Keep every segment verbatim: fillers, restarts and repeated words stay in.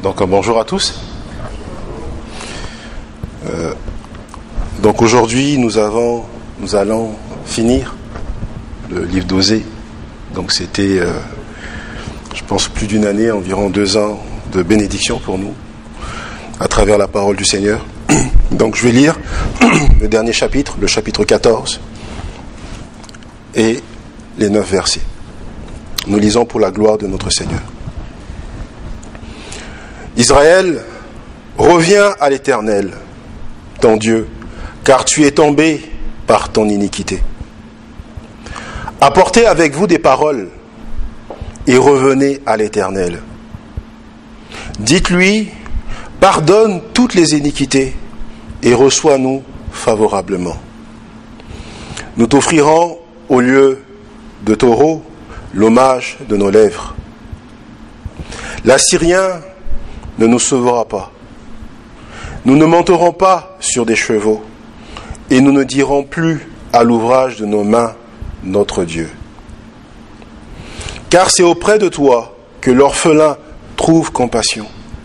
Donc bonjour à tous. Euh, donc aujourd'hui nous avons, nous allons finir le livre d'Osée. Donc c'était, euh, je pense, plus d'une année, environ deux ans de bénédiction pour nous, à travers la parole du Seigneur. Donc je vais lire le dernier chapitre, le chapitre quatorze, et les neuf versets. Nous lisons pour la gloire de notre Seigneur. Israël, reviens à l'Éternel, ton Dieu, car tu es tombé par ton iniquité. Apportez avec vous des paroles et revenez à l'Éternel. Dites-lui, pardonne toutes les iniquités et reçois-nous favorablement. Nous t'offrirons au lieu de taureau l'hommage de nos lèvres. L'Assyrien ne nous sauvera pas. Nous ne monterons pas sur des chevaux et nous ne dirons plus à l'ouvrage de nos mains notre Dieu. Car c'est auprès de toi que l'orphelin trouve compassion.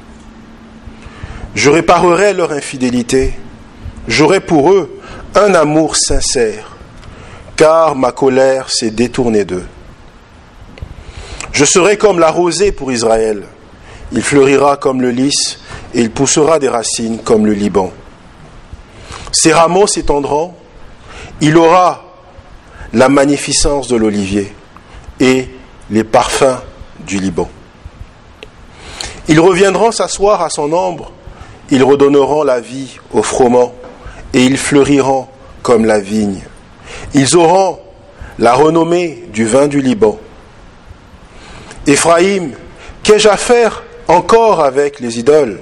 Je réparerai leur infidélité, j'aurai pour eux un amour sincère, car ma colère s'est détournée d'eux. Je serai comme la rosée pour Israël. Il fleurira comme le lys et il poussera des racines comme le Liban. Ses rameaux s'étendront, il aura la magnificence de l'olivier et les parfums du Liban. Ils reviendront s'asseoir à son ombre, ils redonneront la vie au froment et ils fleuriront comme la vigne. Ils auront la renommée du vin du Liban. Éphraïm, qu'ai-je à faire encore avec les idoles?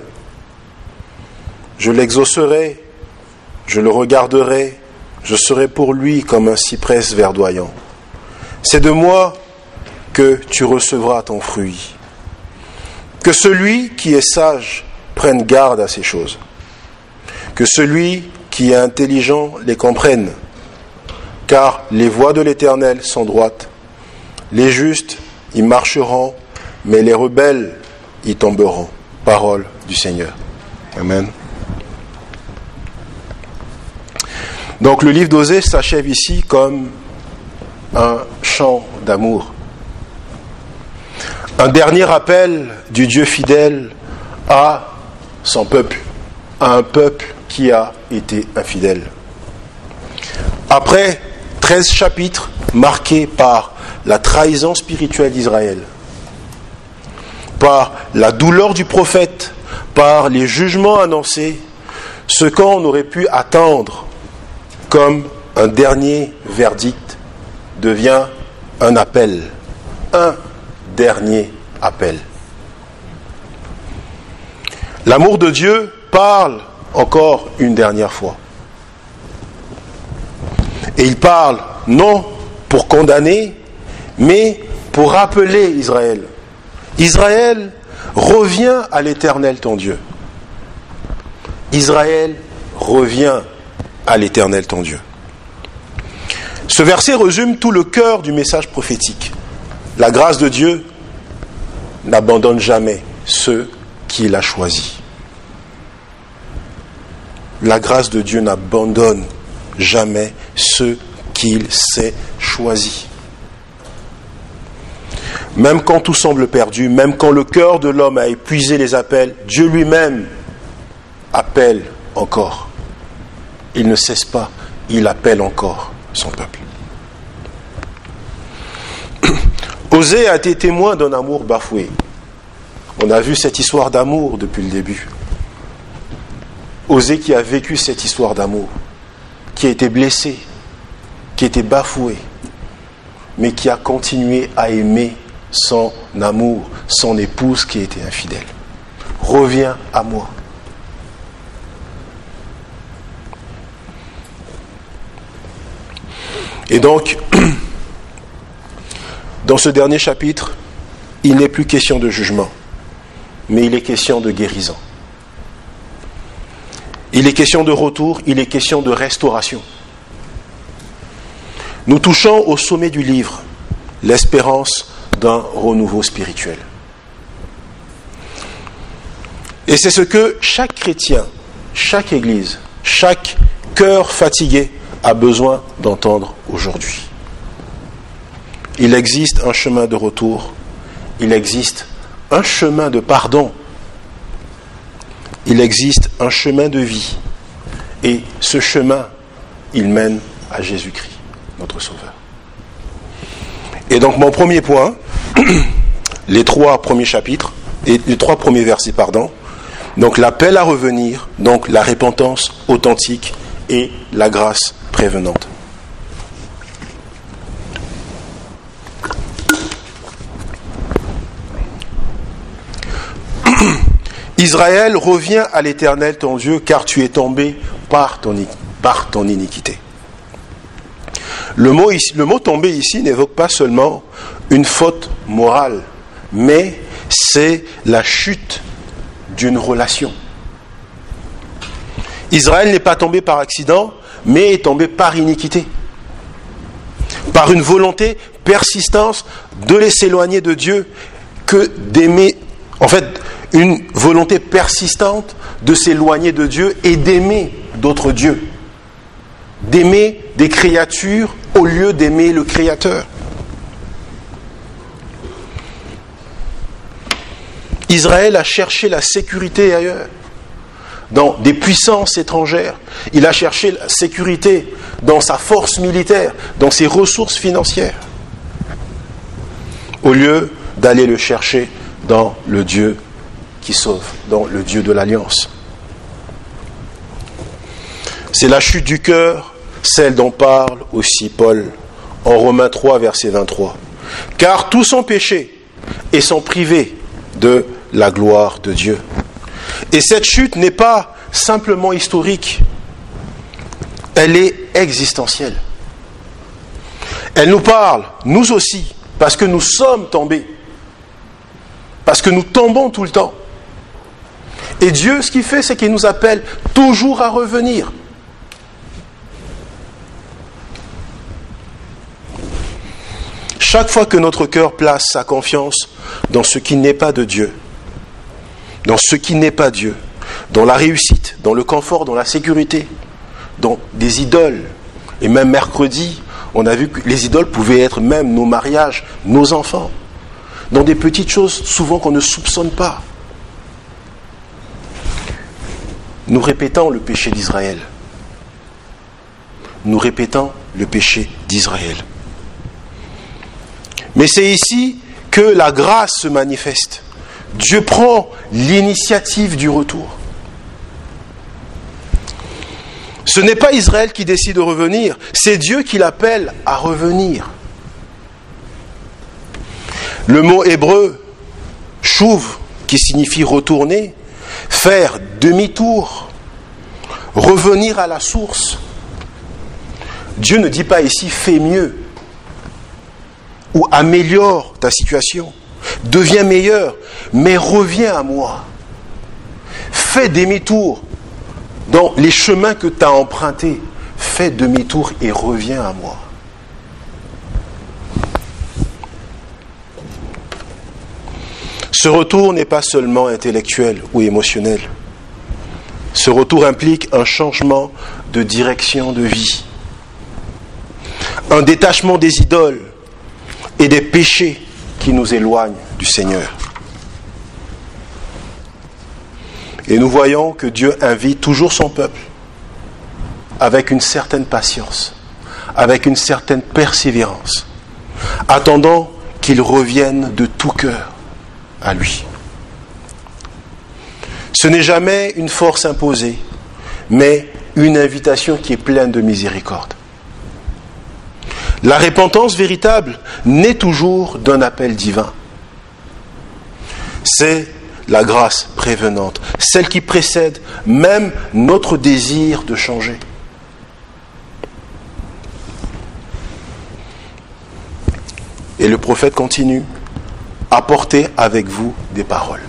Je l'exaucerai, je le regarderai, je serai pour lui comme un cyprès verdoyant. C'est de moi que tu recevras ton fruit. Que celui qui est sage prenne garde à ces choses. Que celui qui est intelligent les comprenne. Car les voies de l'Éternel sont droites. Les justes y marcheront, mais les rebelles y tomberont. Parole du Seigneur. Amen. Donc le livre d'Osée s'achève ici comme un chant d'amour. Un dernier appel du Dieu fidèle à son peuple, à un peuple qui a été infidèle. Après treize chapitres marqués par la trahison spirituelle d'Israël, par la douleur du prophète, par les jugements annoncés, ce qu'on aurait pu attendre comme un dernier verdict devient un appel, un dernier appel. L'amour de Dieu parle encore une dernière fois. Et il parle non pour condamner, mais pour rappeler Israël. Israël, reviens à l'Éternel ton Dieu. Israël, reviens à l'Éternel ton Dieu. Ce verset résume tout le cœur du message prophétique. La grâce de Dieu n'abandonne jamais ceux qu'il a choisis. La grâce de Dieu n'abandonne jamais ceux qu'il s'est choisis. Même quand tout semble perdu, même quand le cœur de l'homme a épuisé les appels, Dieu lui-même appelle encore. Il ne cesse pas, il appelle encore son peuple. Osée a été témoin d'un amour bafoué. On a vu cette histoire d'amour depuis le début. Osée qui a vécu cette histoire d'amour, qui a été blessé, qui a été bafoué, mais qui a continué à aimer son amour, son épouse qui était infidèle. Reviens à moi. Et donc, dans ce dernier chapitre, il n'est plus question de jugement, mais il est question de guérison. Il est question de retour, il est question de restauration. Nous touchons au sommet du livre, l'espérance d'un renouveau spirituel. Et c'est ce que chaque chrétien, chaque église, chaque cœur fatigué a besoin d'entendre aujourd'hui. Il existe un chemin de retour, il existe un chemin de pardon, il existe un chemin de vie. Et ce chemin, il mène à Jésus-Christ, notre Sauveur. Et donc mon premier point, les trois premiers chapitres, et les trois premiers versets, pardon, donc l'appel à revenir, donc la repentance authentique et la grâce prévenante. Israël, reviens à l'Éternel ton Dieu, car tu es tombé par ton, par ton iniquité. Le mot, le mot tomber ici n'évoque pas seulement une faute morale, mais c'est la chute d'une relation. Israël n'est pas tombé par accident, mais est tombé par iniquité. Par une volonté persistante de s'éloigner de Dieu, que d'aimer, en fait, une volonté persistante de s'éloigner de Dieu et d'aimer d'autres dieux. D'aimer des créatures au lieu d'aimer le Créateur. Israël a cherché la sécurité ailleurs, dans des puissances étrangères. Il a cherché la sécurité dans sa force militaire, dans ses ressources financières, au lieu d'aller le chercher dans le Dieu qui sauve, dans le Dieu de l'Alliance. C'est la chute du cœur, celle dont parle aussi Paul en Romains trois, verset vingt-trois. Car tous ont péché et sont privés de la gloire de Dieu. Et cette chute n'est pas simplement historique, elle est existentielle. Elle nous parle, nous aussi, parce que nous sommes tombés, parce que nous tombons tout le temps. Et Dieu, ce qu'il fait, c'est qu'il nous appelle toujours à revenir. Chaque fois que notre cœur place sa confiance dans ce qui n'est pas de Dieu, dans ce qui n'est pas Dieu, dans la réussite, dans le confort, dans la sécurité, dans des idoles, et même mercredi, on a vu que les idoles pouvaient être même nos mariages, nos enfants, dans des petites choses souvent qu'on ne soupçonne pas. Nous répétons le péché d'Israël. Nous répétons le péché d'Israël. Mais c'est ici que la grâce se manifeste. Dieu prend l'initiative du retour. Ce n'est pas Israël qui décide de revenir, c'est Dieu qui l'appelle à revenir. Le mot hébreu, chouv, qui signifie retourner, faire demi-tour, revenir à la source. Dieu ne dit pas ici fais mieux ou améliore ta situation, deviens meilleur, mais reviens à moi. Fais demi-tour dans les chemins que tu as empruntés. Fais demi-tour et reviens à moi. Ce retour n'est pas seulement intellectuel ou émotionnel. Ce retour implique un changement de direction de vie, un détachement des idoles et des péchés qui nous éloignent du Seigneur. Et nous voyons que Dieu invite toujours son peuple avec une certaine patience, avec une certaine persévérance, attendant qu'il revienne de tout cœur à lui. Ce n'est jamais une force imposée, mais une invitation qui est pleine de miséricorde. La repentance véritable naît toujours d'un appel divin. C'est la grâce prévenante, celle qui précède même notre désir de changer. Et le prophète continue, apportez avec vous des paroles.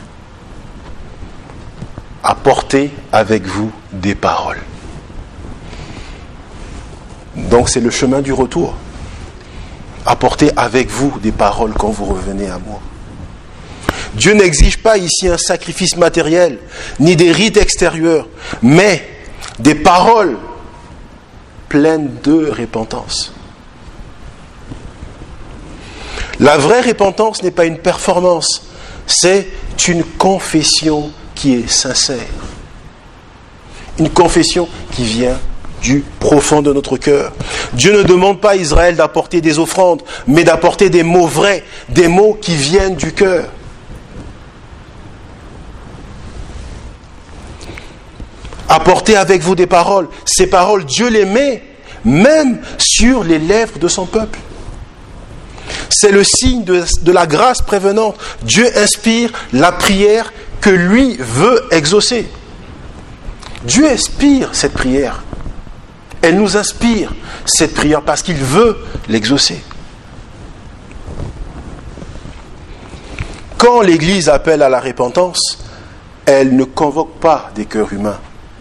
Apportez avec vous des paroles. Donc c'est le chemin du retour. Apportez avec vous des paroles quand vous revenez à moi. Dieu n'exige pas ici un sacrifice matériel, ni des rites extérieurs, mais des paroles pleines de repentance. La vraie repentance n'est pas une performance, c'est une confession qui est sincère. Une confession qui vient du profond de notre cœur. Dieu ne demande pas à Israël d'apporter des offrandes, mais d'apporter des mots vrais, des mots qui viennent du cœur. Apportez avec vous des paroles. Ces paroles, Dieu les met même sur les lèvres de son peuple. C'est le signe de, de la grâce prévenante. Dieu inspire la prière que lui veut exaucer. Dieu inspire cette prière. Elle nous inspire cette prière parce qu'il veut l'exaucer. Quand l'Église appelle à la repentance, elle ne convoque pas des cœurs humains.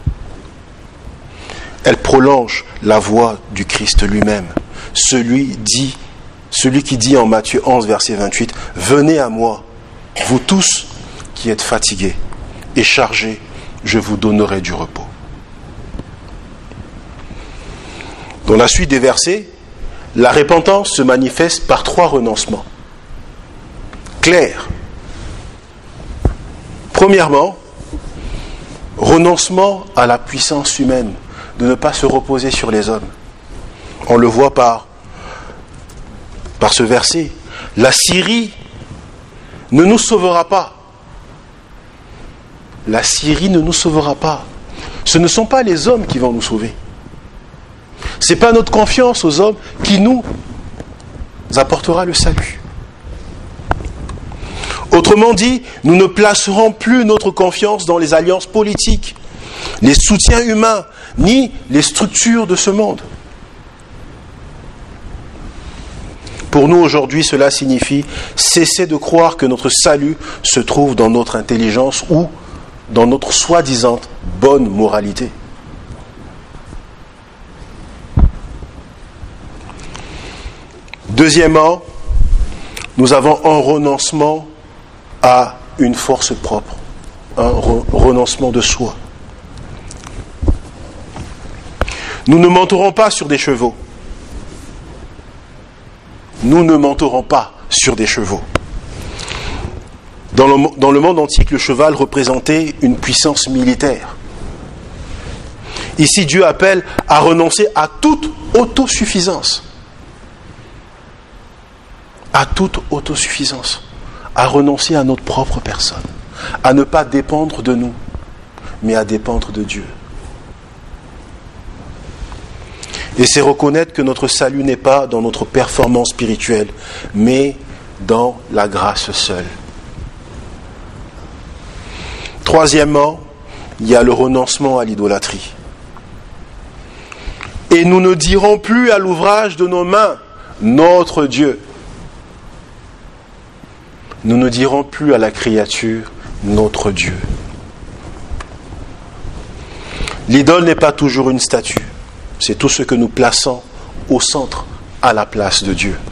Elle prolonge la voix du Christ lui-même. Celui, dit, celui qui dit en Matthieu onze, verset vingt-huit, « Venez à moi, vous tous qui êtes fatigués et chargés, je vous donnerai du repos. » Dans la suite des versets, la repentance se manifeste par trois renoncements clairs. Premièrement, renoncement à la puissance humaine, de ne pas se reposer sur les hommes. On le voit par, par ce verset. La Syrie ne nous sauvera pas. La Syrie ne nous sauvera pas. Ce ne sont pas les hommes qui vont nous sauver. Ce n'est pas notre confiance aux hommes qui nous apportera le salut. Autrement dit, nous ne placerons plus notre confiance dans les alliances politiques, les soutiens humains, ni les structures de ce monde. Pour nous aujourd'hui, cela signifie cesser de croire que notre salut se trouve dans notre intelligence ou dans notre soi-disant bonne moralité. Deuxièmement, nous avons un renoncement à une force propre, un re- renoncement de soi. Nous ne monterons pas sur des chevaux. Nous ne monterons pas sur des chevaux. Dans le, dans le monde antique, le cheval représentait une puissance militaire. Ici, Dieu appelle à renoncer à toute autosuffisance. À toute autosuffisance. À renoncer à notre propre personne. À ne pas dépendre de nous, mais à dépendre de Dieu. Et c'est reconnaître que notre salut n'est pas dans notre performance spirituelle, mais dans la grâce seule. Troisièmement, il y a le renoncement à l'idolâtrie. Et nous ne dirons plus à l'ouvrage de nos mains, notre Dieu. Nous ne dirons plus à la créature, notre Dieu. L'idole n'est pas toujours une statue. C'est tout ce que nous plaçons au centre, à la place de Dieu.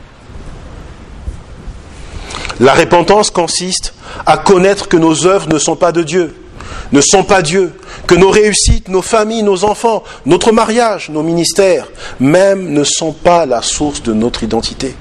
La repentance consiste à connaître que nos œuvres ne sont pas de Dieu, ne sont pas Dieu, que nos réussites, nos familles, nos enfants, notre mariage, nos ministères, même ne sont pas la source de notre identité.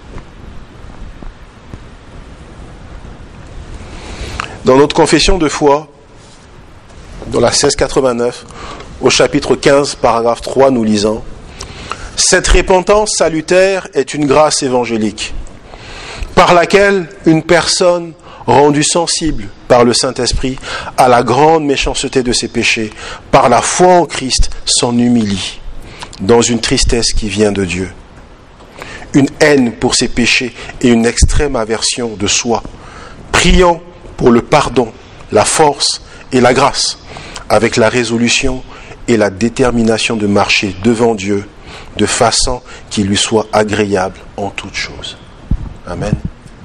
Dans notre confession de foi, dans la seize quatre-vingt-neuf, au chapitre quinze, paragraphe trois, nous lisons « Cette repentance salutaire est une grâce évangélique, par laquelle une personne rendue sensible par le Saint-Esprit à la grande méchanceté de ses péchés, par la foi en Christ, s'en humilie, dans une tristesse qui vient de Dieu. Une haine pour ses péchés et une extrême aversion de soi, priant pour le pardon, la force et la grâce, avec la résolution et la détermination de marcher devant Dieu de façon qui lui soit agréable en toutes choses. » Amen.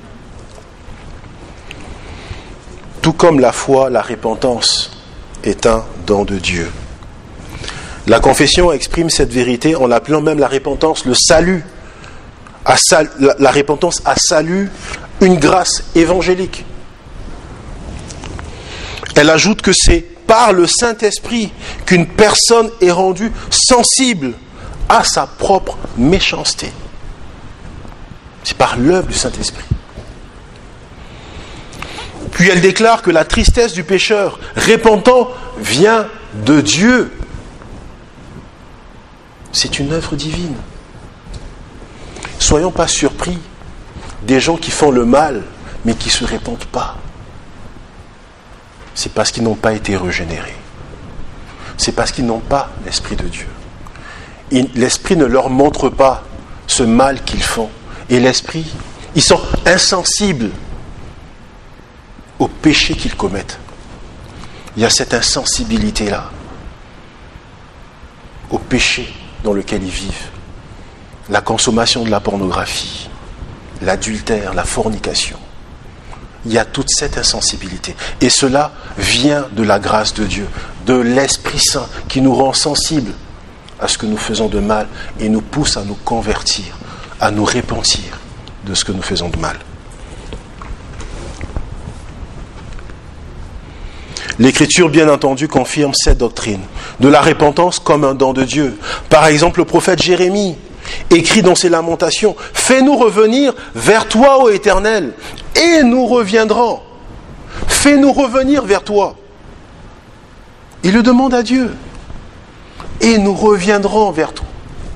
Tout comme la foi, la repentance est un don de Dieu. La confession exprime cette vérité en l'appelant même la repentance le salut. À sal- la, la repentance à salut, une grâce évangélique. Elle ajoute que c'est par le Saint-Esprit qu'une personne est rendue sensible à sa propre méchanceté. C'est par l'œuvre du Saint-Esprit. Puis elle déclare que la tristesse du pécheur repentant vient de Dieu. C'est une œuvre divine. Soyons pas surpris des gens qui font le mal, mais qui ne se répandent pas. C'est parce qu'ils n'ont pas été régénérés. C'est parce qu'ils n'ont pas l'Esprit de Dieu. Et l'Esprit ne leur montre pas ce mal qu'ils font. Et l'Esprit, ils sont insensibles au péché qu'ils commettent. Il y a cette insensibilité-là au péché dans lequel ils vivent. La consommation de la pornographie, l'adultère, la fornication. Il y a toute cette insensibilité. Et cela vient de la grâce de Dieu, de l'Esprit Saint qui nous rend sensibles à ce que nous faisons de mal et nous pousse à nous convertir, à nous repentir de ce que nous faisons de mal. L'Écriture, bien entendu, confirme cette doctrine de la repentance comme un don de Dieu. Par exemple, le prophète Jérémie écrit dans ses lamentations, « Fais-nous revenir vers toi, ô Éternel, et nous reviendrons. Fais-nous revenir vers toi. » Il le demande à Dieu. « Et nous reviendrons vers toi. »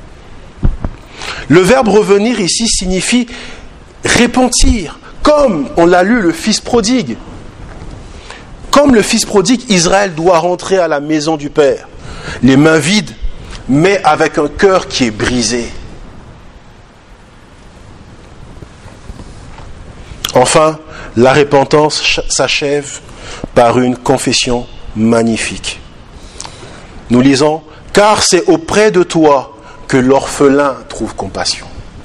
Le verbe « revenir » ici signifie repentir, comme on l'a lu, le fils prodigue. Comme le fils prodigue, Israël doit rentrer à la maison du Père, les mains vides, mais avec un cœur qui est brisé. Enfin, la repentance s'achève par une confession magnifique. Nous lisons, « Car c'est auprès de toi que l'orphelin trouve compassion. »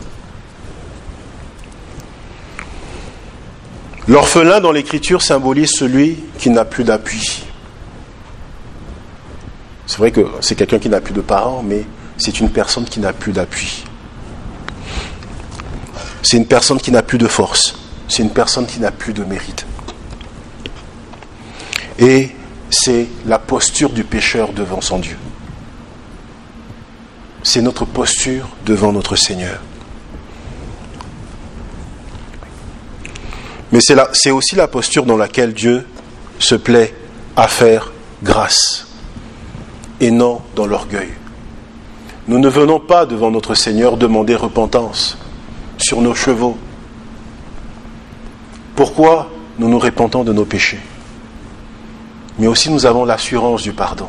L'orphelin dans l'Écriture symbolise celui qui n'a plus d'appui. C'est vrai que c'est quelqu'un qui n'a plus de parents, mais c'est une personne qui n'a plus d'appui. C'est une personne qui n'a plus de force. C'est une personne qui n'a plus de mérite. Et c'est la posture du pécheur devant son Dieu. C'est notre posture devant notre Seigneur. Mais c'est, la, c'est aussi la posture dans laquelle Dieu se plaît à faire grâce, et non dans l'orgueil. Nous ne venons pas devant notre Seigneur demander repentance sur nos chevaux. Pourquoi nous nous repentons de nos péchés? Mais aussi nous avons l'assurance du pardon.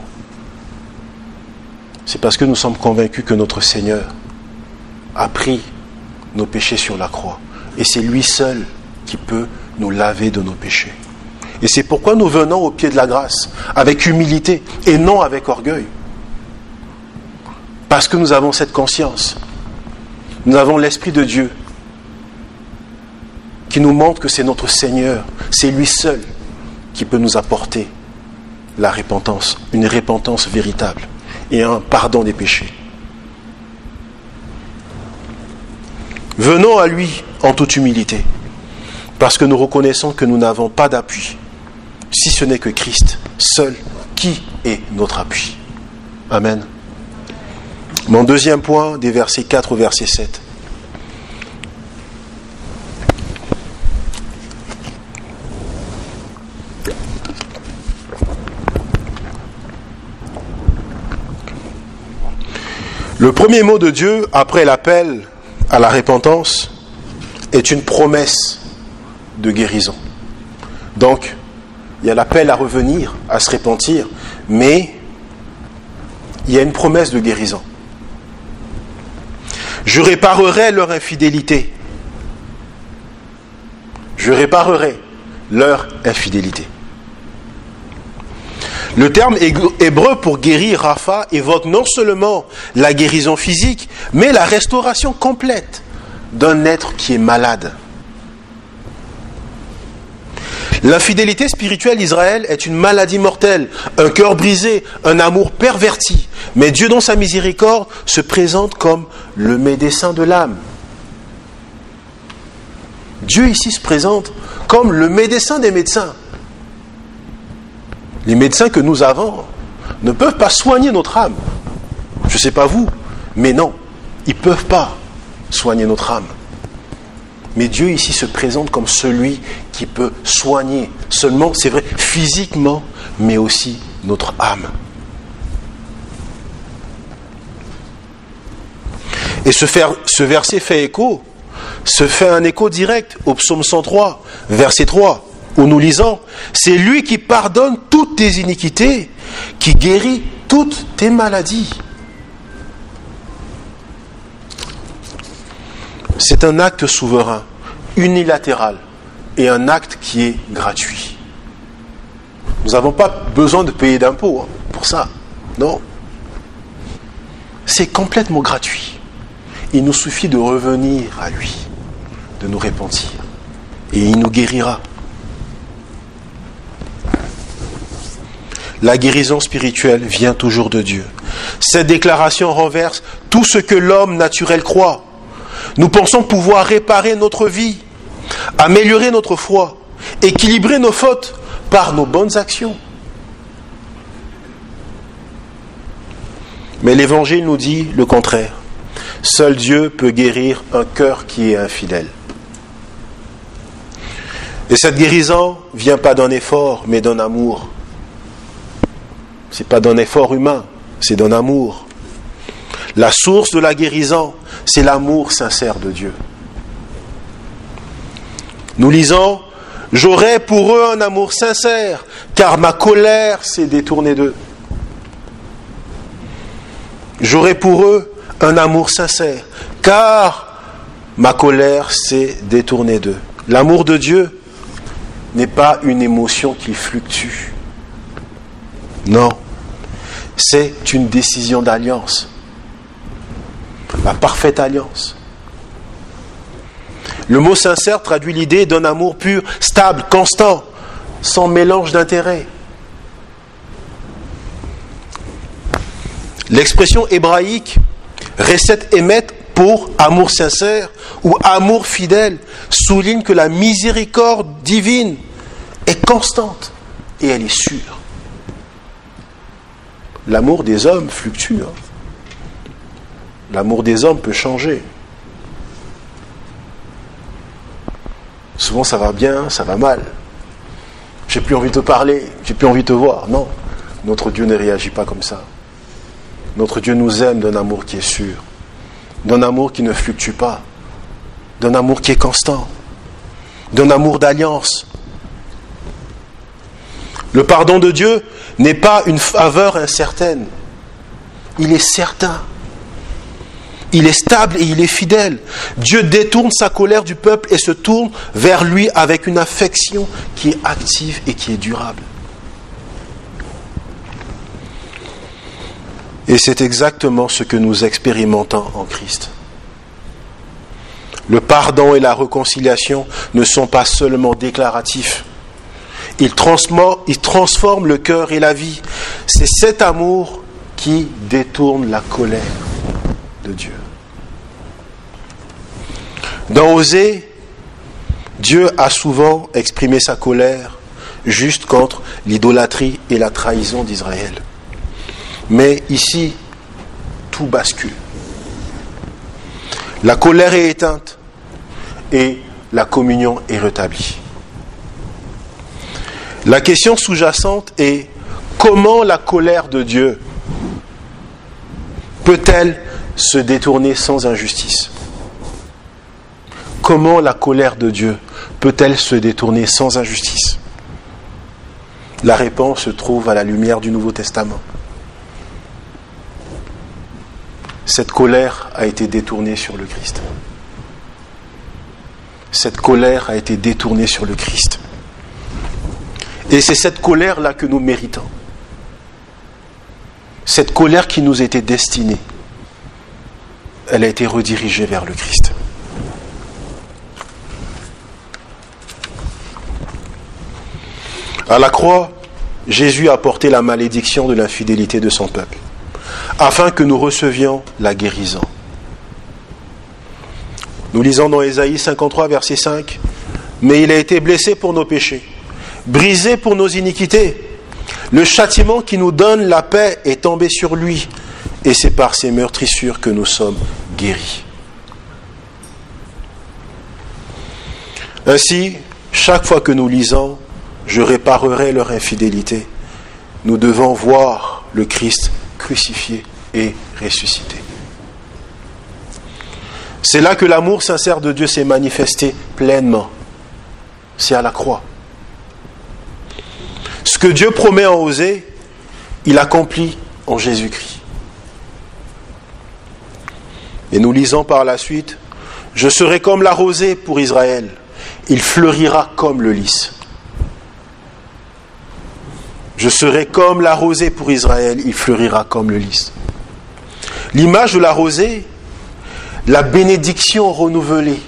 C'est parce que nous sommes convaincus que notre Seigneur a pris nos péchés sur la croix. Et c'est lui seul qui peut nous laver de nos péchés. Et c'est pourquoi nous venons au pied de la grâce, avec humilité et non avec orgueil. Parce que nous avons cette conscience. Nous avons l'Esprit de Dieu qui nous montre que c'est notre Seigneur, c'est lui seul qui peut nous apporter la repentance, une repentance véritable et un pardon des péchés. Venons à lui en toute humilité, parce que nous reconnaissons que nous n'avons pas d'appui, si ce n'est que Christ, seul, qui est notre appui. Amen. Mon deuxième point, des versets quatre au verset sept. Le premier mot de Dieu, après l'appel à la repentance, est une promesse de guérison. Donc, il y a l'appel à revenir, à se repentir, mais il y a une promesse de guérison. Je réparerai leur infidélité. Je réparerai leur infidélité. Le terme hébreu pour guérir, Rapha, évoque non seulement la guérison physique, mais la restauration complète d'un être qui est malade. L'infidélité spirituelle d'Israël est une maladie mortelle, un cœur brisé, un amour perverti. Mais Dieu, dans sa miséricorde, se présente comme le médecin de l'âme. Dieu ici se présente comme le médecin des médecins. Les médecins que nous avons ne peuvent pas soigner notre âme. Je ne sais pas vous, mais non, ils ne peuvent pas soigner notre âme. Mais Dieu ici se présente comme celui qui peut soigner seulement, c'est vrai, physiquement, mais aussi notre âme. Et ce, faire, ce verset fait écho, se fait un écho direct au psaume cent trois, verset trois, où nous lisons « C'est lui qui pardonne toutes tes iniquités, qui guérit toutes tes maladies. » C'est un acte souverain, unilatéral, et un acte qui est gratuit. Nous n'avons pas besoin de payer d'impôts hein, pour ça, non. C'est complètement gratuit. Il nous suffit de revenir à lui, de nous repentir, et il nous guérira. La guérison spirituelle vient toujours de Dieu. Cette déclaration renverse tout ce que l'homme naturel croit. Nous pensons pouvoir réparer notre vie, améliorer notre foi, équilibrer nos fautes par nos bonnes actions. Mais l'Évangile nous dit le contraire. Seul Dieu peut guérir un cœur qui est infidèle. Et cette guérison ne vient pas d'un effort, mais d'un amour. Ce n'est pas d'un effort humain, c'est d'un amour. La source de la guérison, c'est l'amour sincère de Dieu. Nous lisons « J'aurai pour eux un amour sincère, car ma colère s'est détournée d'eux. » J'aurai pour eux un amour sincère, car ma colère s'est détournée d'eux. L'amour de Dieu n'est pas une émotion qui fluctue. Non, c'est une décision d'alliance. La parfaite alliance. Le mot sincère traduit l'idée d'un amour pur, stable, constant, sans mélange d'intérêts. L'expression hébraïque recette émette pour amour sincère ou amour fidèle souligne que la miséricorde divine est constante et elle est sûre. L'amour des hommes fluctue. Hein. L'amour des hommes peut changer. Souvent ça va bien, ça va mal. J'ai plus envie de te parler, j'ai plus envie de te voir. Non, notre Dieu ne réagit pas comme ça. Notre Dieu nous aime d'un amour qui est sûr, d'un amour qui ne fluctue pas, d'un amour qui est constant, d'un amour d'alliance. Le pardon de Dieu n'est pas une faveur incertaine. Il est certain. Il est stable et il est fidèle. Dieu détourne sa colère du peuple et se tourne vers lui avec une affection qui est active et qui est durable. Et c'est exactement ce que nous expérimentons en Christ. Le pardon et la réconciliation ne sont pas seulement déclaratifs. Ils transforment le cœur et la vie. C'est cet amour qui détourne la colère de Dieu. Dans Osée, Dieu a souvent exprimé sa colère juste contre l'idolâtrie et la trahison d'Israël. Mais ici, tout bascule. La colère est éteinte et la communion est rétablie. La question sous-jacente est comment la colère de Dieu peut-elle se détourner sans injustice? Comment la colère de Dieu peut-elle se détourner sans injustice? La réponse se trouve à la lumière du Nouveau Testament. Cette colère a été détournée sur le Christ. Cette colère a été détournée sur le Christ. Et c'est cette colère-là que nous méritons. Cette colère qui nous était destinée, elle a été redirigée vers le Christ. À la croix, Jésus a porté la malédiction de l'infidélité de son peuple, afin que nous recevions la guérison. Nous lisons dans Ésaïe cinquante-trois, verset cinq, « Mais il a été blessé pour nos péchés, brisé pour nos iniquités. Le châtiment qui nous donne la paix est tombé sur lui, et c'est par ses meurtrissures que nous sommes guéris. Ainsi, chaque fois que nous lisons « Je réparerai leur infidélité », nous devons voir le Christ crucifié et ressuscité. C'est là que l'amour sincère de Dieu s'est manifesté pleinement. C'est à la croix. Ce que Dieu promet en Osée, il accomplit en Jésus-Christ. Et nous lisons par la suite, « Je serai comme la rosée pour Israël, il fleurira comme le lys. » Je serai comme la rosée pour Israël, il fleurira comme le lys. L'image de la rosée, la bénédiction renouvelée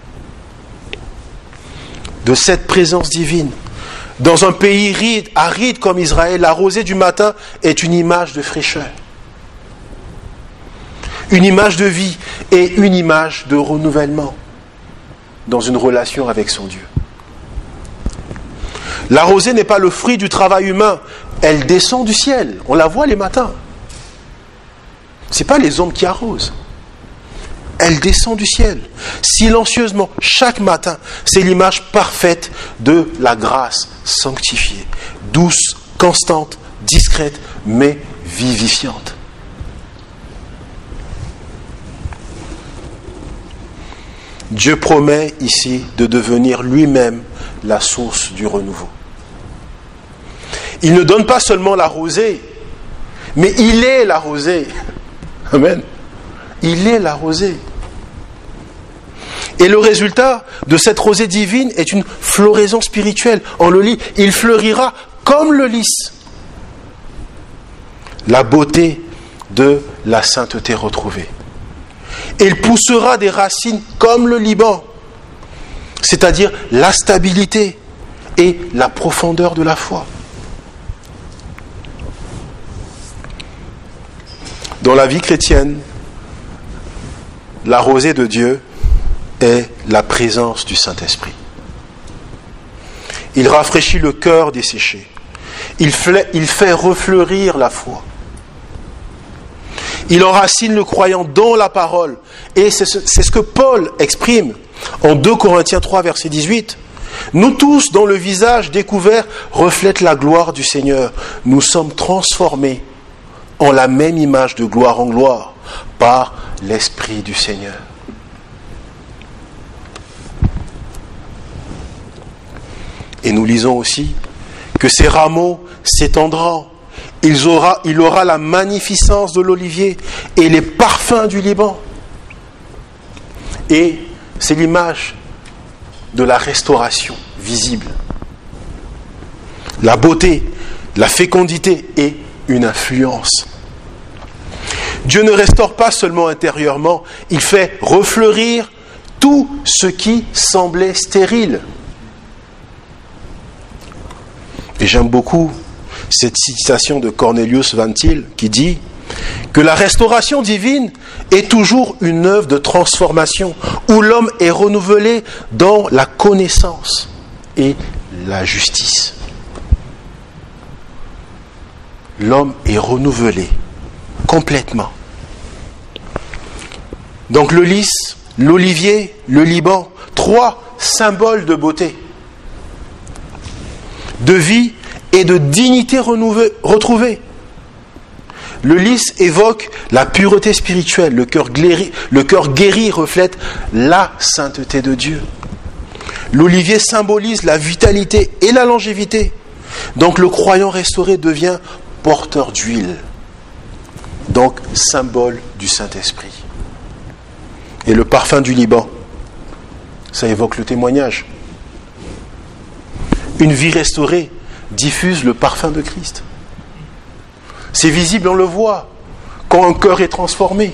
de cette présence divine. Dans un pays aride comme Israël, la rosée du matin est une image de fraîcheur, une image de vie et une image de renouvellement dans une relation avec son Dieu. La rosée n'est pas le fruit du travail humain, elle descend du ciel, on la voit les matins. Ce n'est pas les hommes qui arrosent. Elle descend du ciel, silencieusement, chaque matin. C'est l'image parfaite de la grâce sanctifiée, douce, constante, discrète, mais vivifiante. Dieu promet ici de devenir lui-même la source du renouveau. Il ne donne pas seulement la rosée, mais il est la rosée. Amen. Il est la rosée. Et le résultat de cette rosée divine est une floraison spirituelle. On le lit, il fleurira comme le lys. La beauté de la sainteté retrouvée. Et il poussera des racines comme le Liban, c'est-à-dire la stabilité et la profondeur de la foi. Dans la vie chrétienne, la rosée de Dieu est la présence du Saint-Esprit. Il rafraîchit le cœur desséché. Il fait, il fait refleurir la foi. Il enracine le croyant dans la parole. Et c'est ce, c'est ce que Paul exprime en deux Corinthiens trois, verset dix-huit. Nous tous, dont le visage découvert reflète la gloire du Seigneur, nous sommes transformés en la même image de gloire en gloire par l'Esprit du Seigneur. Et nous lisons aussi que ces rameaux s'étendront. Il aura, il aura la magnificence de l'olivier et les parfums du Liban. Et c'est l'image de la restauration visible. La beauté, la fécondité et une influence. Dieu ne restaure pas seulement intérieurement, il fait refleurir tout ce qui semblait stérile. Et j'aime beaucoup cette citation de Cornelius Van Til qui dit que la restauration divine est toujours une œuvre de transformation où l'homme est renouvelé dans la connaissance et la justice. L'homme est renouvelé complètement. Donc le lys, l'olivier, le Liban, trois symboles de beauté, de vie et de dignité renouvelée, retrouvée. Le lys évoque la pureté spirituelle, le cœur guéri, le cœur guéri reflète la sainteté de Dieu. L'olivier symbolise la vitalité et la longévité. Donc le croyant restauré devient porteur d'huile, donc symbole du Saint-Esprit. Et le parfum du Liban, ça évoque le témoignage. Une vie restaurée diffuse le parfum de Christ. C'est visible, on le voit, quand un cœur est transformé.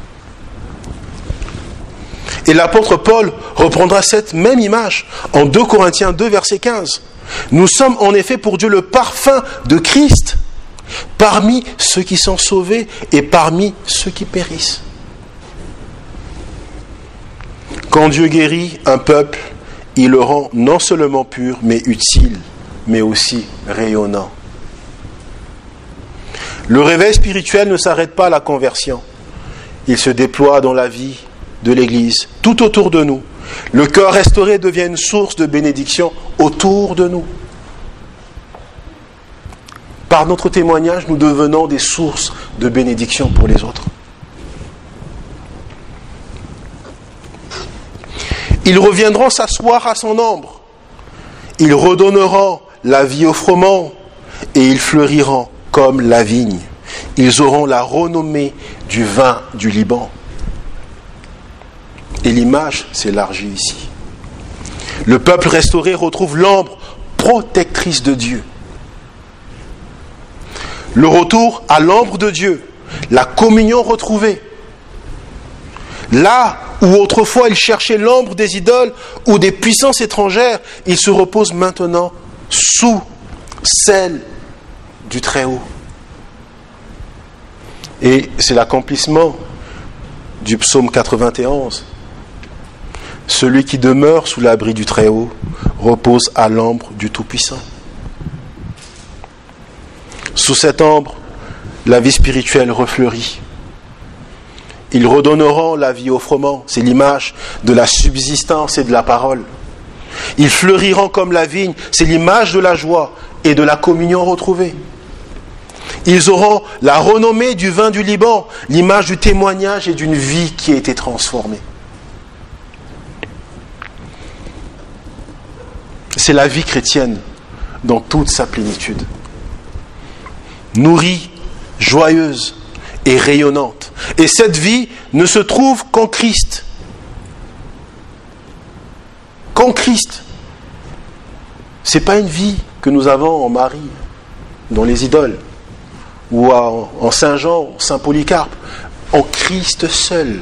Et l'apôtre Paul reprendra cette même image en deux Corinthiens deux, verset quinze. Nous sommes en effet pour Dieu le parfum de Christ parmi ceux qui sont sauvés et parmi ceux qui périssent. Quand Dieu guérit un peuple, il le rend non seulement pur, mais utile, mais aussi rayonnant. Le réveil spirituel ne s'arrête pas à la conversion. Il se déploie dans la vie de l'Église, tout autour de nous. Le cœur restauré devient une source de bénédiction autour de nous. Par notre témoignage, nous devenons des sources de bénédiction pour les autres. Ils reviendront s'asseoir à son ombre. Ils redonneront la vie aux froment et ils fleuriront comme la vigne. Ils auront la renommée du vin du Liban. Et l'image s'élargit ici. Le peuple restauré retrouve l'ombre protectrice de Dieu. Le retour à l'ombre de Dieu, la communion retrouvée. Là où autrefois il cherchait l'ombre des idoles ou des puissances étrangères, il se repose maintenant sous celle du Très-Haut. Et c'est l'accomplissement du psaume quatre-vingt-onze. Celui qui demeure sous l'abri du Très-Haut repose à l'ombre du Tout-Puissant. Sous cette ombre, la vie spirituelle refleurit. Ils redonneront la vie au froment. C'est l'image de la subsistance et de la parole. Ils fleuriront comme la vigne. C'est l'image de la joie et de la communion retrouvée. Ils auront la renommée du vin du Liban, l'image du témoignage et d'une vie qui a été transformée. C'est la vie chrétienne dans toute sa plénitude. Nourrie, joyeuse et rayonnante. Et cette vie ne se trouve qu'en Christ. Qu'en Christ. Ce n'est pas une vie que nous avons en Marie, dans les idoles, ou en Saint Jean, Saint Polycarpe. En Christ seul.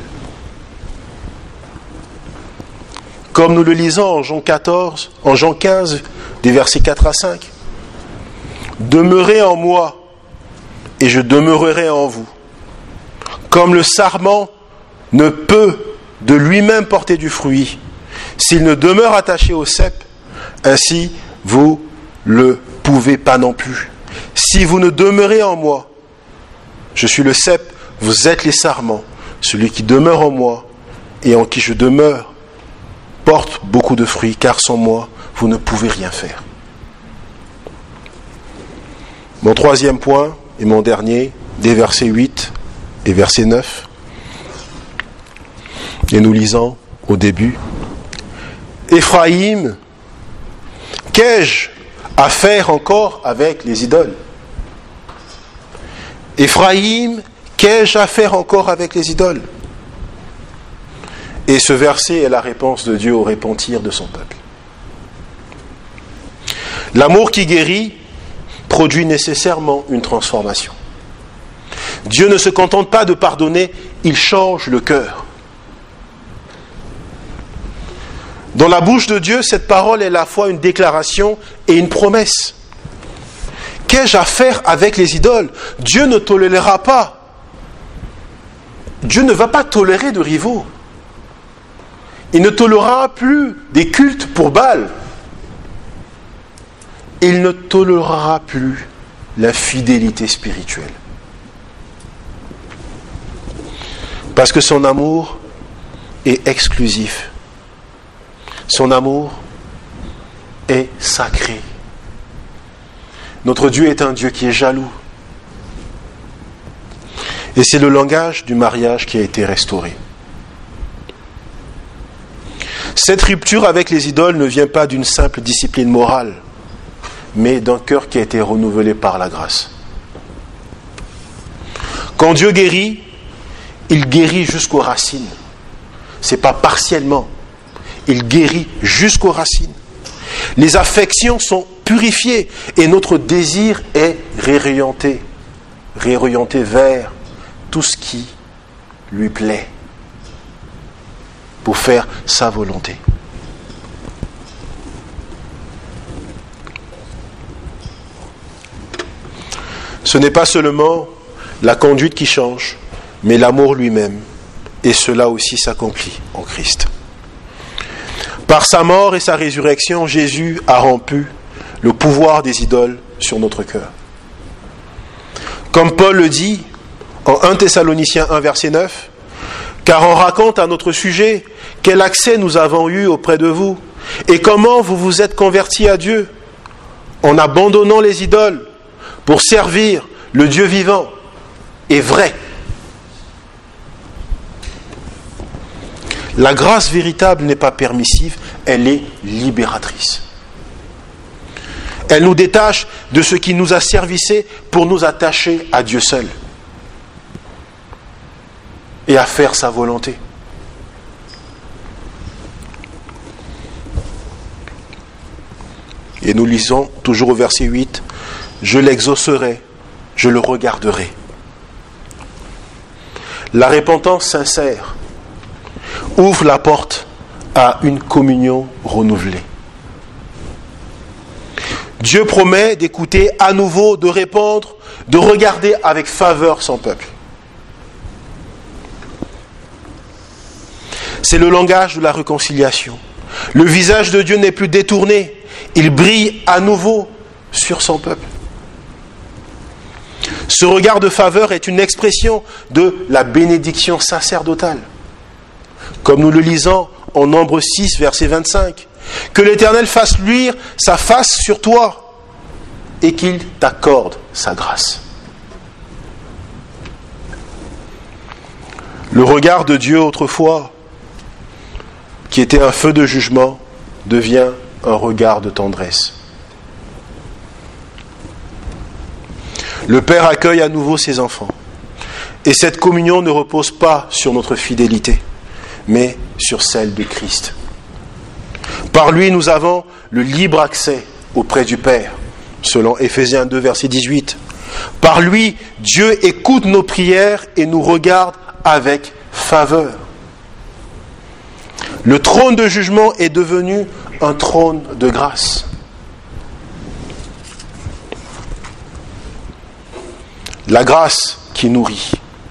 Comme nous le lisons en Jean quatorze, en Jean quinze, des versets quatre à cinq. Demeurez en moi, et je demeurerai en vous. Comme le sarment ne peut de lui-même porter du fruit, s'il ne demeure attaché au cep, ainsi vous le pouvez pas non plus. Si vous ne demeurez en moi, je suis le cep, vous êtes les sarments. Celui qui demeure en moi et en qui je demeure porte beaucoup de fruits, car sans moi, vous ne pouvez rien faire. Mon troisième point, et mon dernier, des versets huit et verset neuf. Et nous lisons au début. Éphraïm, qu'ai-je à faire encore avec les idoles? Éphraïm, qu'ai-je à faire encore avec les idoles? Et ce verset est la réponse de Dieu au repentir de son peuple. L'amour qui guérit produit nécessairement une transformation. Dieu ne se contente pas de pardonner, il change le cœur. Dans la bouche de Dieu, cette parole est à la fois une déclaration et une promesse. Qu'ai-je à faire avec les idoles? Dieu ne tolérera pas. Dieu ne va pas tolérer de rivaux. Il ne tolérera plus des cultes pour Baal. Il ne tolérera plus l'infidélité spirituelle. Parce que son amour est exclusif. Son amour est sacré. Notre Dieu est un Dieu qui est jaloux. Et c'est le langage du mariage qui a été restauré. Cette rupture avec les idoles ne vient pas d'une simple discipline morale, mais d'un cœur qui a été renouvelé par la grâce. Quand Dieu guérit, il guérit jusqu'aux racines. Ce n'est pas partiellement. Il guérit jusqu'aux racines. Les affections sont purifiées et notre désir est réorienté, réorienté vers tout ce qui lui plaît pour faire sa volonté. Ce n'est pas seulement la conduite qui change, mais l'amour lui-même. Et cela aussi s'accomplit en Christ. Par sa mort et sa résurrection, Jésus a rompu le pouvoir des idoles sur notre cœur. Comme Paul le dit en premier Thessaloniciens un, verset neuf, « Car on raconte à notre sujet quel accès nous avons eu auprès de vous, et comment vous vous êtes convertis à Dieu, en abandonnant les idoles, pour servir le Dieu vivant et vrai. » La grâce véritable n'est pas permissive, elle est libératrice. Elle nous détache de ce qui nous a servicé pour nous attacher à Dieu seul et à faire sa volonté. Et nous lisons toujours au verset huit, « Je l'exaucerai, je le regarderai. » La repentance sincère ouvre la porte à une communion renouvelée. Dieu promet d'écouter à nouveau, de répondre, de regarder avec faveur son peuple. C'est le langage de la réconciliation. Le visage de Dieu n'est plus détourné, il brille à nouveau sur son peuple. Ce regard de faveur est une expression de la bénédiction sacerdotale. Comme nous le lisons en Nombre six, verset vingt-cinq, « Que l'Éternel fasse luire sa face sur toi et qu'il t'accorde sa grâce. » Le regard de Dieu autrefois, qui était un feu de jugement, devient un regard de tendresse. Le Père accueille à nouveau ses enfants. Et cette communion ne repose pas sur notre fidélité, mais sur celle de Christ. Par lui, nous avons le libre accès auprès du Père, selon Éphésiens deux, verset dix-huit. Par lui, Dieu écoute nos prières et nous regarde avec faveur. Le trône de jugement est devenu un trône de grâce. La grâce qui nourrit.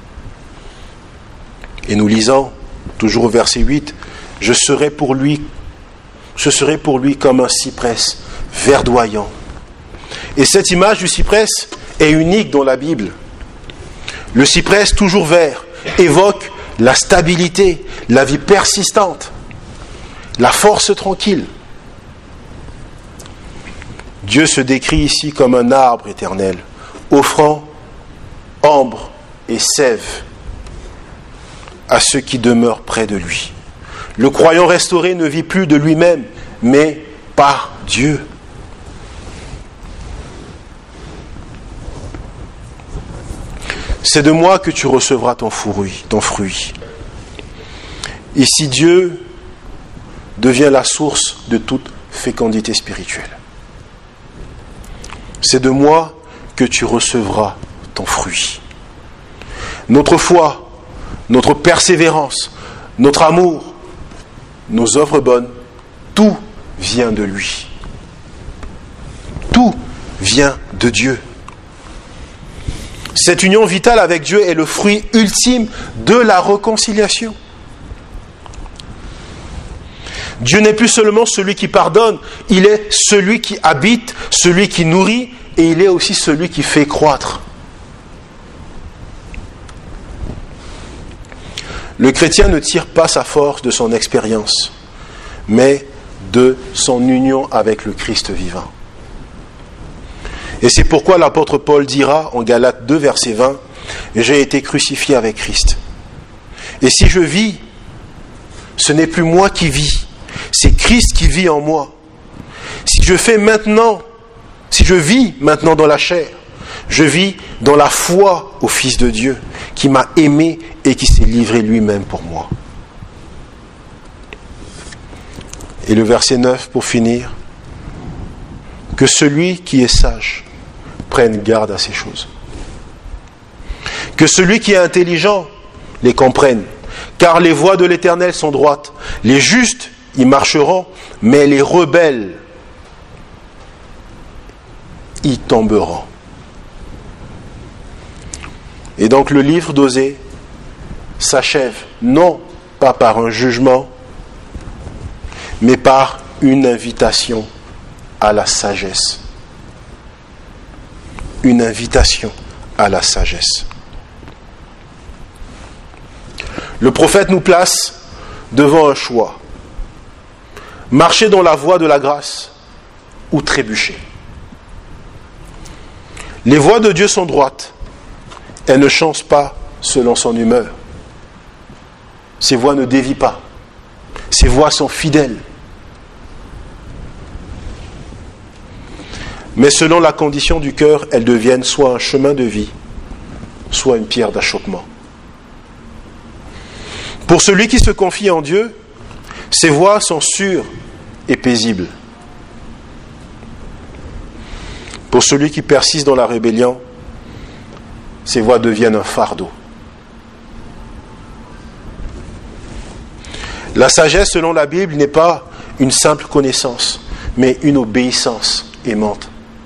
Et nous lisons, toujours au verset huit, « Je serai pour lui, je serai pour lui comme un cyprès verdoyant. » Et cette image du cyprès est unique dans la Bible. Le cyprès, toujours vert, évoque la stabilité, la vie persistante, la force tranquille. Dieu se décrit ici comme un arbre éternel, offrant ambre et sève à ceux qui demeurent près de lui. Le croyant restauré ne vit plus de lui-même, mais par Dieu. C'est de moi que tu recevras ton fruit, ton fruit. Ici, Dieu devient la source de toute fécondité spirituelle. C'est de moi que tu recevras ton fruit. Notre foi, notre persévérance, notre amour, nos œuvres bonnes, tout vient de lui. Tout vient de Dieu. Cette union vitale avec Dieu est le fruit ultime de la réconciliation. Dieu n'est plus seulement celui qui pardonne, il est celui qui habite, celui qui nourrit, et il est aussi celui qui fait croître. Le chrétien ne tire pas sa force de son expérience, mais de son union avec le Christ vivant. Et c'est pourquoi l'apôtre Paul dira en Galates deux, verset vingt, « J'ai été crucifié avec Christ. Et si je vis, ce n'est plus moi qui vis, c'est Christ qui vit en moi. Si je fais maintenant, si je vis maintenant dans la chair, je vis dans la foi au Fils de Dieu, qui m'a aimé et qui s'est livré lui-même pour moi. » Et le verset neuf, pour finir, « Que celui qui est sage prenne garde à ces choses. Que celui qui est intelligent les comprenne, car les voies de l'Éternel sont droites. Les justes y marcheront, mais les rebelles y tomberont. » Et donc le livre d'Osée s'achève non pas par un jugement, mais par une invitation à la sagesse. Une invitation à la sagesse. Le prophète nous place devant un choix. Marcher dans la voie de la grâce ou trébucher. Les voies de Dieu sont droites. Elles ne changent pas selon son humeur. Ses voies ne dévient pas. Ses voies sont fidèles. Mais selon la condition du cœur, elles deviennent soit un chemin de vie, soit une pierre d'achoppement. Pour celui qui se confie en Dieu, ses voies sont sûres et paisibles. Pour celui qui persiste dans la rébellion, ses voies deviennent un fardeau. La sagesse, selon la Bible, n'est pas une simple connaissance, mais une obéissance aimante.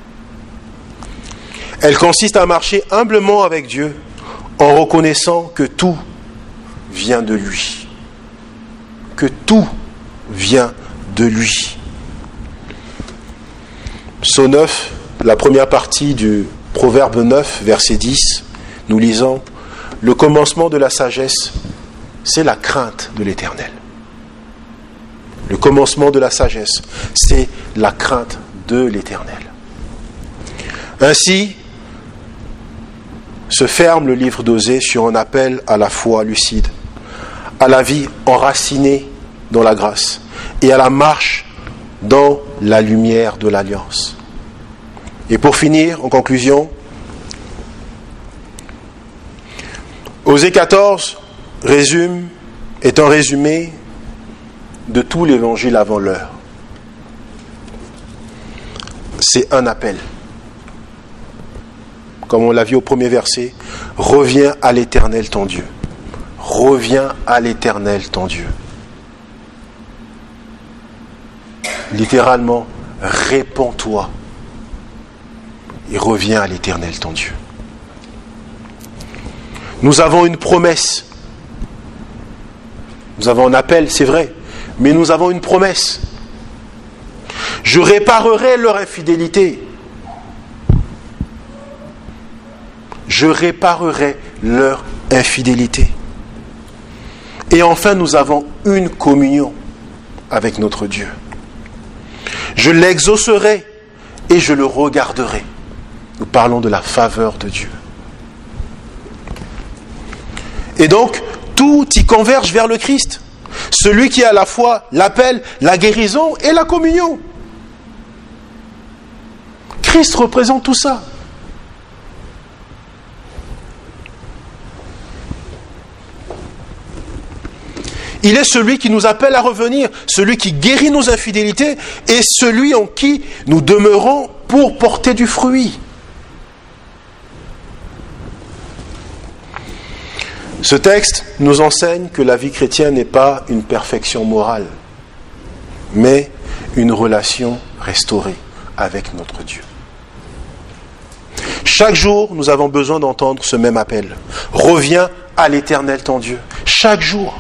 Elle consiste à marcher humblement avec Dieu en reconnaissant que tout vient de lui. Que tout vient de lui. Psaume neuf, la première partie du Proverbe neuf, verset dix, nous lisons « Le commencement de la sagesse, c'est la crainte de l'Éternel. » Le commencement de la sagesse, c'est la crainte de l'Éternel. Ainsi, se ferme le livre d'Osée sur un appel à la foi lucide, à la vie enracinée dans la grâce et à la marche dans la lumière de l'alliance. Et pour finir, en conclusion, Osée quatorze résume, est un résumé de tout l'évangile avant l'heure. C'est un appel. Comme on l'a vu au premier verset, reviens à l'Éternel ton Dieu. Reviens à l'Éternel ton Dieu. Littéralement, répands-toi et reviens à l'Éternel ton Dieu. Nous avons une promesse. Nous avons un appel, c'est vrai, mais nous avons une promesse. Je réparerai leur infidélité. Je réparerai leur infidélité. Et enfin, nous avons une communion avec notre Dieu. Je l'exaucerai et je le regarderai. Nous parlons de la faveur de Dieu. Et donc, tout y converge vers le Christ. Celui qui a à la fois l'appel, la guérison et la communion. Christ représente tout ça. Il est celui qui nous appelle à revenir, celui qui guérit nos infidélités et celui en qui nous demeurons pour porter du fruit. Ce texte nous enseigne que la vie chrétienne n'est pas une perfection morale, mais une relation restaurée avec notre Dieu. Chaque jour, nous avons besoin d'entendre ce même appel. Reviens à l'Éternel ton Dieu. Chaque jour.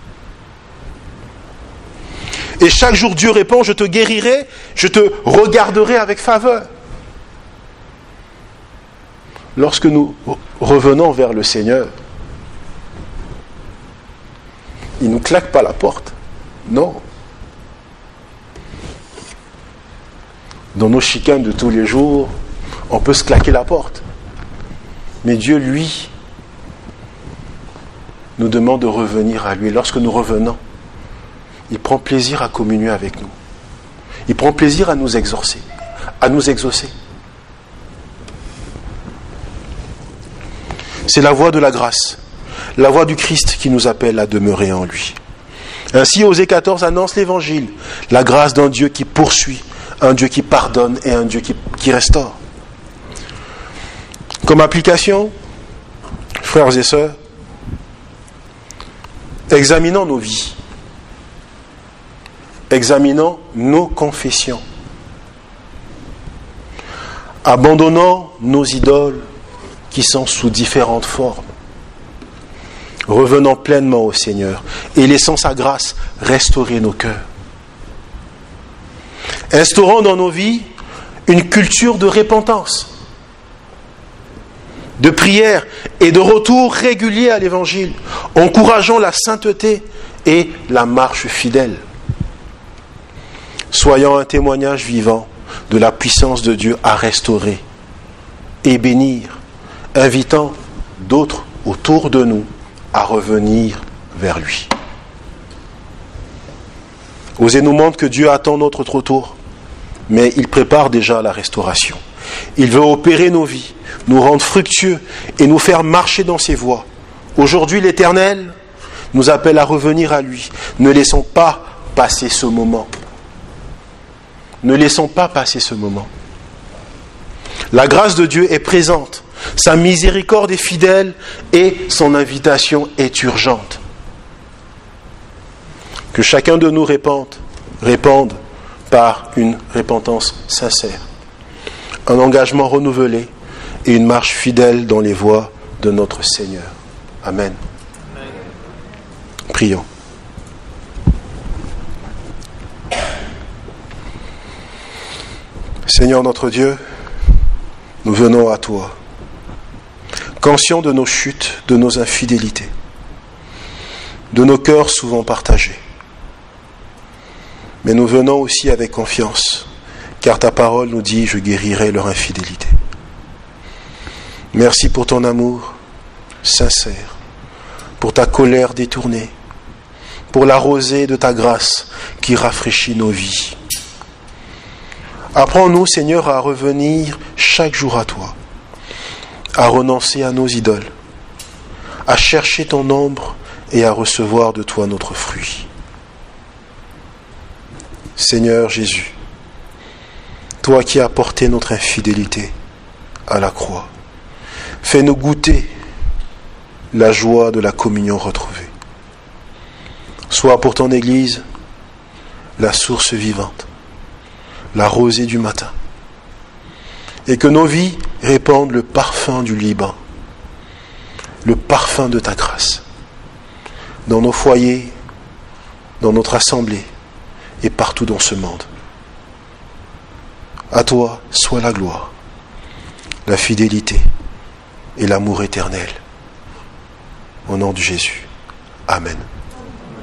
Et chaque jour, Dieu répond, je te guérirai, je te regarderai avec faveur. Lorsque nous revenons vers le Seigneur, il ne nous claque pas la porte. Non. Dans nos chicanes de tous les jours, on peut se claquer la porte. Mais Dieu, lui, nous demande de revenir à lui. Lorsque nous revenons, il prend plaisir à communier avec nous. Il prend plaisir à nous exaucer, à nous exaucer. C'est la voie de la grâce, la voie du Christ qui nous appelle à demeurer en lui. Ainsi, Osée quatorze annonce l'évangile, la grâce d'un Dieu qui poursuit, un Dieu qui pardonne et un Dieu qui, qui restaure. Comme application, frères et sœurs, examinons nos vies. Examinons nos confessions. Abandonnons nos idoles qui sont sous différentes formes. Revenons pleinement au Seigneur et laissons sa grâce restaurer nos cœurs. Instaurons dans nos vies une culture de repentance. de prière et de retour régulier à l'Évangile, encourageant la sainteté et la marche fidèle. Soyons un témoignage vivant de la puissance de Dieu à restaurer et bénir, invitant d'autres autour de nous à revenir vers lui. Osez nous montre que Dieu attend notre retour, mais il prépare déjà la restauration. Il veut opérer nos vies, nous rendre fructueux et nous faire marcher dans ses voies. Aujourd'hui, l'Éternel nous appelle à revenir à lui. Ne laissons pas passer ce moment. Ne laissons pas passer ce moment. La grâce de Dieu est présente, sa miséricorde est fidèle et son invitation est urgente. Que chacun de nous répande, répande par une repentance sincère, un engagement renouvelé et une marche fidèle dans les voies de notre Seigneur. Amen. Amen. Prions. Seigneur notre Dieu, nous venons à toi, conscients de nos chutes, de nos infidélités, de nos cœurs souvent partagés. Mais nous venons aussi avec confiance, car ta parole nous dit « Je guérirai leur infidélité ». Merci pour ton amour sincère, pour ta colère détournée, pour la rosée de ta grâce qui rafraîchit nos vies. Apprends-nous, Seigneur, à revenir chaque jour à toi, à renoncer à nos idoles, à chercher ton ombre et à recevoir de toi notre fruit. Seigneur Jésus, toi qui as porté notre infidélité à la croix, fais-nous goûter la joie de la communion retrouvée. Sois pour ton Église la source vivante, la rosée du matin, et que nos vies répandent le parfum du Liban, le parfum de ta grâce, dans nos foyers, dans notre assemblée et partout dans ce monde. À toi soit la gloire, la fidélité et l'amour éternel. Au nom de Jésus. Amen.